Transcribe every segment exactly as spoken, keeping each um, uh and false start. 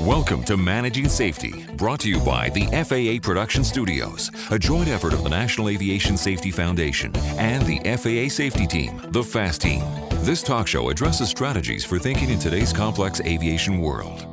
Welcome to Managing Safety, brought to you by the F A A Production Studios, a joint effort of the National Aviation Safety Foundation and the F A A Safety Team, the FAST Team. This talk show addresses strategies for thinking in today's complex aviation world.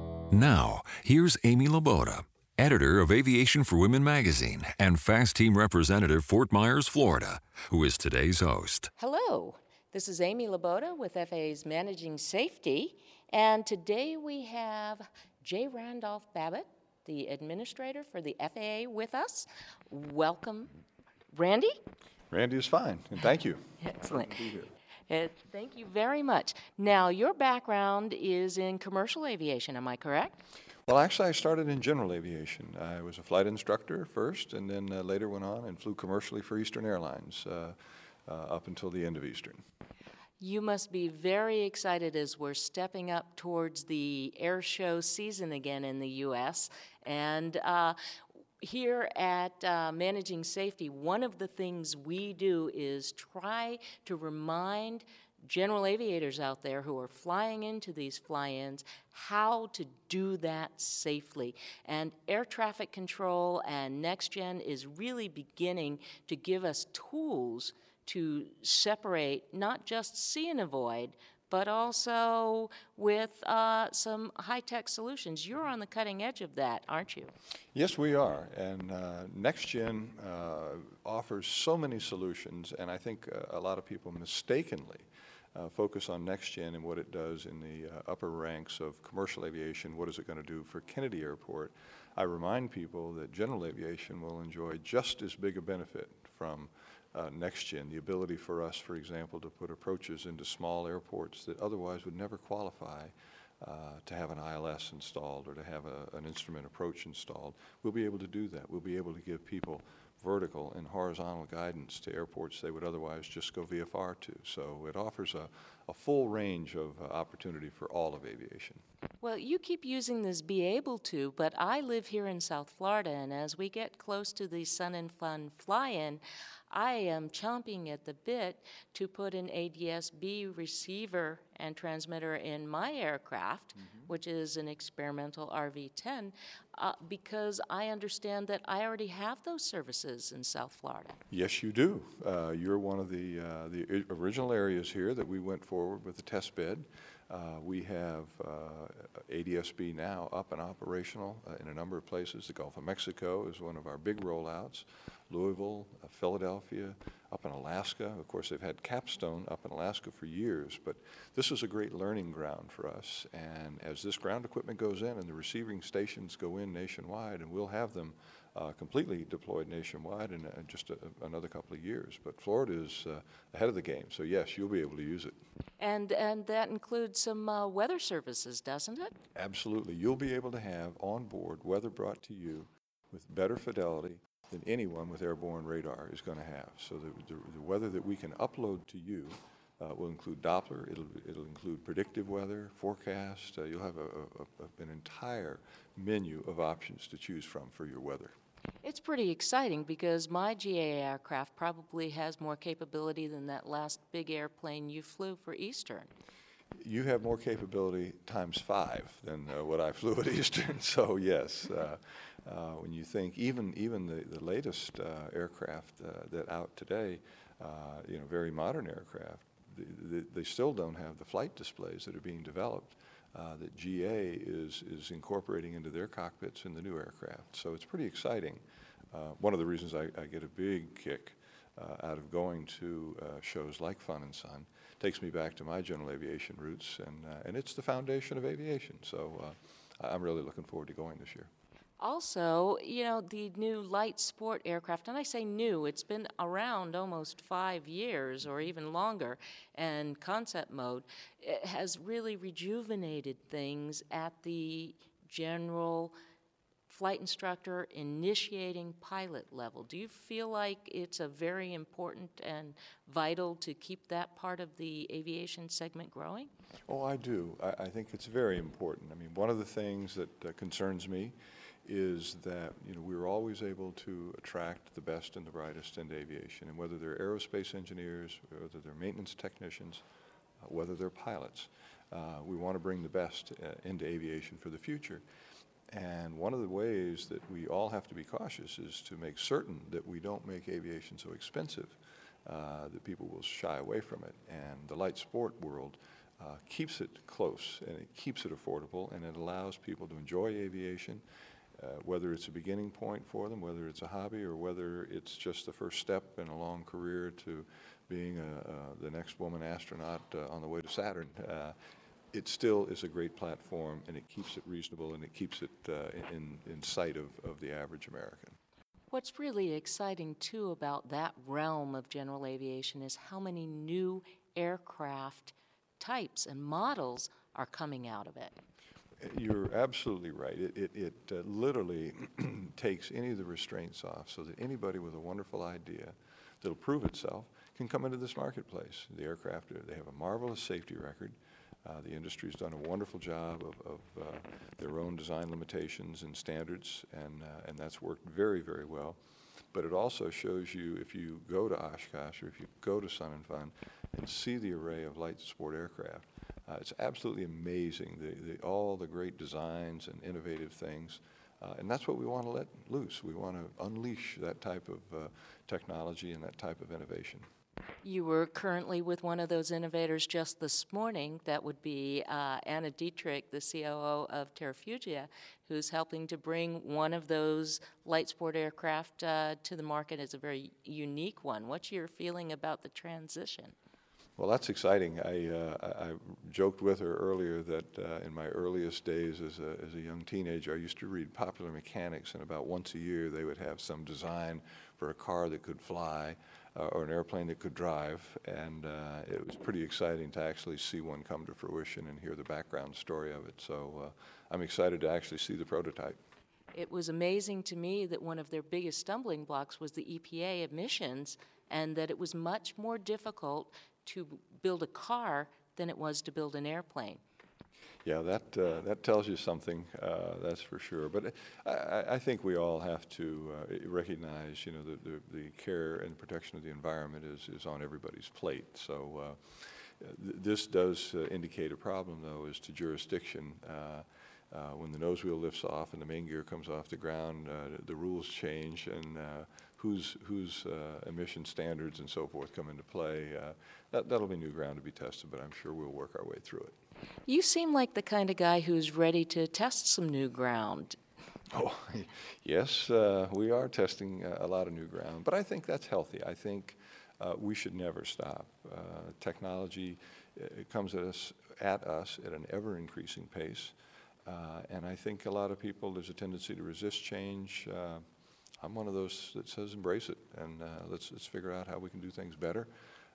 Now, here's Amy Laboda, editor of Aviation for Women magazine and FAST Team representative, Fort Myers, Florida, who is today's host. Hello, this is Amy Laboda with F A A's Managing Safety, and today we have J. Randolph Babbitt, the administrator for the F A A, with us. Welcome, Randy. Randy is fine, and thank you. Excellent. Uh, thank you very much. Now, your background is in commercial aviation, am I correct? Well, actually, I started in general aviation. I was a flight instructor first, and then uh, later went on and flew commercially for Eastern Airlines uh, uh, up until the end of Eastern. You must be very excited as we're stepping up towards the air show season again in the U S And uh, here at uh, Managing Safety, one of the things we do is try to remind general aviators out there who are flying into these fly-ins how to do that safely. And air traffic control and NextGen is really beginning to give us tools to separate not just see and avoid, but also with uh, some high-tech solutions. You're on the cutting edge of that, aren't you? Yes, we are. And uh, NextGen uh, offers so many solutions, and I think uh, a lot of people mistakenly uh, focus on NextGen and what it does in the uh, upper ranks of commercial aviation. What is it going to do for Kennedy Airport? I remind people that general aviation will enjoy just as big a benefit from Uh, NextGen, the ability for us, for example, to put approaches into small airports that otherwise would never qualify uh, to have an I L S installed or to have a, an instrument approach installed. We'll be able to do that. We'll be able to give people vertical and horizontal guidance to airports they would otherwise just go V F R to. So it offers a, a full range of uh, opportunity for all of aviation. Well, you keep using this "be able to," but I live here in South Florida, and as we get close to the Sun and Fun fly-in, I am chomping at the bit to put an A D S B receiver and transmitter in my aircraft, mm-hmm. which is an experimental R V ten, uh, because I understand that I already have those services in South Florida. Yes, you do. Uh, you're one of the, uh, the original areas here that we went forward with the test bed. Uh, we have uh, A D S B now up and operational uh, in a number of places. The Gulf of Mexico is one of our big rollouts. Louisville, uh, Philadelphia, up in Alaska. Of course, they've had Capstone up in Alaska for years, but this is a great learning ground for us. And as this ground equipment goes in and the receiving stations go in nationwide, and we'll have them uh, completely deployed nationwide in uh, just a, another couple of years. But Florida is uh, ahead of the game, so yes, you'll be able to use it. And and that includes some uh, weather services, doesn't it? Absolutely. You'll be able to have on board weather brought to you with better fidelity than anyone with airborne radar is going to have. So the, the, the weather that we can upload to you uh, will include Doppler, it'll, it'll include predictive weather, forecast. Uh, you'll have a, a, a, an entire menu of options to choose from for your weather. It's pretty exciting because my G A A aircraft probably has more capability than that last big airplane you flew for Eastern. You have more capability times five than uh, what I flew at Eastern, so yes. Uh, uh, when you think even even the, the latest uh, aircraft uh, that out today, uh, you know, very modern aircraft, the, the, they still don't have the flight displays that are being developed uh, that G A is, is incorporating into their cockpits in the new aircraft. So it's pretty exciting. Uh, one of the reasons I, I get a big kick uh, out of going to uh, shows like Fun and Sun takes me back to my general aviation roots, and uh, and it's the foundation of aviation. So uh, I'm really looking forward to going this year. Also, you know, the new light sport aircraft, and I say new, it's been around almost five years or even longer, and concept mode, it has really rejuvenated things at the general flight instructor initiating pilot level. Do you feel like it's a very important and vital to keep that part of the aviation segment growing? Oh, I do. I, I think it's very important. I mean, one of the things that uh, concerns me is that, you know, we're always able to attract the best and the brightest into aviation, and whether they're aerospace engineers, whether they're maintenance technicians, uh, whether they're pilots, Uh, we want to bring the best uh, into aviation for the future. And one of the ways that we all have to be cautious is to make certain that we don't make aviation so expensive uh, that people will shy away from it. And the light sport world uh, keeps it close, and it keeps it affordable, and it allows people to enjoy aviation, uh, whether it's a beginning point for them, whether it's a hobby, or whether it's just the first step in a long career to being a, uh, the next woman astronaut uh, on the way to Saturn. Uh, It still is a great platform, and it keeps it reasonable, and it keeps it uh, in, in sight of, of the average American. What's really exciting, too, about that realm of general aviation is how many new aircraft types and models are coming out of it. You're absolutely right. It, it, it uh, literally takes any of the restraints off so that anybody with a wonderful idea that'll prove itself can come into this marketplace. The aircraft, they have a marvelous safety record. Uh, the industry's done a wonderful job of, of uh, their own design limitations and standards, and, uh, and that's worked very, very well. But it also shows you, if you go to Oshkosh or if you go to Sun and Fun and see the array of light sport aircraft, uh, it's absolutely amazing, the, the, all the great designs and innovative things. Uh, and that's what we want to let loose. We want to unleash that type of uh, technology and that type of innovation. You were currently with one of those innovators just this morning. That would be uh, Anna Dietrich, the C O O of Terrafugia, who's helping to bring one of those light sport aircraft uh, to the market. It's a very unique one. What's your feeling about the transition? Well, that's exciting. I, uh, I, I joked with her earlier that uh, in my earliest days as a, as a young teenager, I used to read Popular Mechanics, and about once a year they would have some design for a car that could fly uh, or an airplane that could drive, and uh, it was pretty exciting to actually see one come to fruition and hear the background story of it. So uh, I'm excited to actually see the prototype. It was amazing to me that one of their biggest stumbling blocks was the E P A emissions, and that it was much more difficult to build a car than it was to build an airplane. Yeah, that uh, that tells you something, uh, that's for sure. But I, I think we all have to uh, recognize, you know, the, the, the care and protection of the environment is, is on everybody's plate. So uh, th this does uh, indicate a problem, though, as to jurisdiction. Uh, uh, when the nose wheel lifts off and the main gear comes off the ground, uh, the rules change, and uh, whose whose uh, emission standards and so forth come into play. Uh, that, that'll be new ground to be tested, but I'm sure we'll work our way through it. You seem like the kind of guy who's ready to test some new ground. Oh, yes, uh, we are testing uh, a lot of new ground, but I think that's healthy. I think uh, we should never stop. Uh, technology uh, comes at us, at us at an ever-increasing pace, uh, and I think a lot of people, there's a tendency to resist change. Uh, I'm one of those that says embrace it, and uh, let's, let's figure out how we can do things better.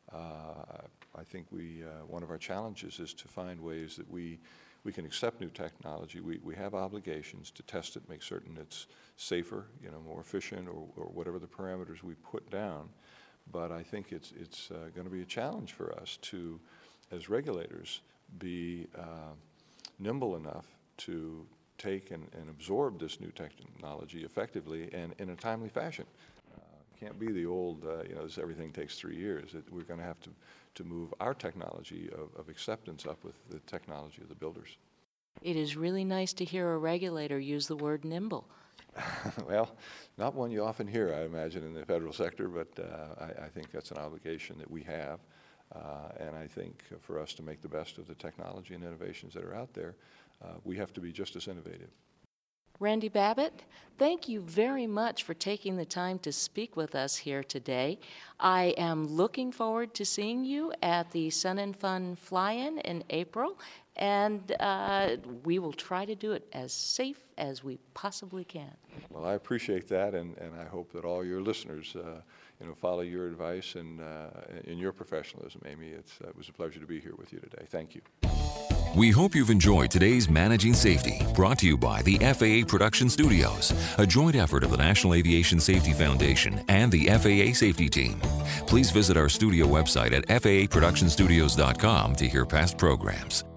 Uh, I think we, uh, one of our challenges is to find ways that we, we can accept new technology. We, we have obligations to test it, make certain it's safer, you know, more efficient, or, or whatever the parameters we put down. But I think it's, it's uh, going to be a challenge for us to, as regulators, be uh, nimble enough to take and, and absorb this new technology effectively and in a timely fashion. Can't be the old, uh, you know, this, everything takes three years. It, we're going to have to, to move our technology of, of acceptance up with the technology of the builders. It is really nice to hear a regulator use the word nimble. Well, not one you often hear, I imagine, in the federal sector, but uh, I, I think that's an obligation that we have. Uh, and I think for us to make the best of the technology and innovations that are out there, uh, we have to be just as innovative. Randy Babbitt, thank you very much for taking the time to speak with us here today. I am looking forward to seeing you at the Sun and Fun Fly-In in April, and uh, we will try to do it as safe as we possibly can. Well, I appreciate that, and, and I hope that all your listeners uh, you know, follow your advice and uh, in your professionalism, Amy. It's, uh, it was a pleasure to be here with you today. Thank you. We hope you've enjoyed today's Managing Safety, brought to you by the F A A Production Studios, a joint effort of the National Aviation Safety Foundation and the F A A Safety Team. Please visit our studio website at F A A production studios dot com to hear past programs.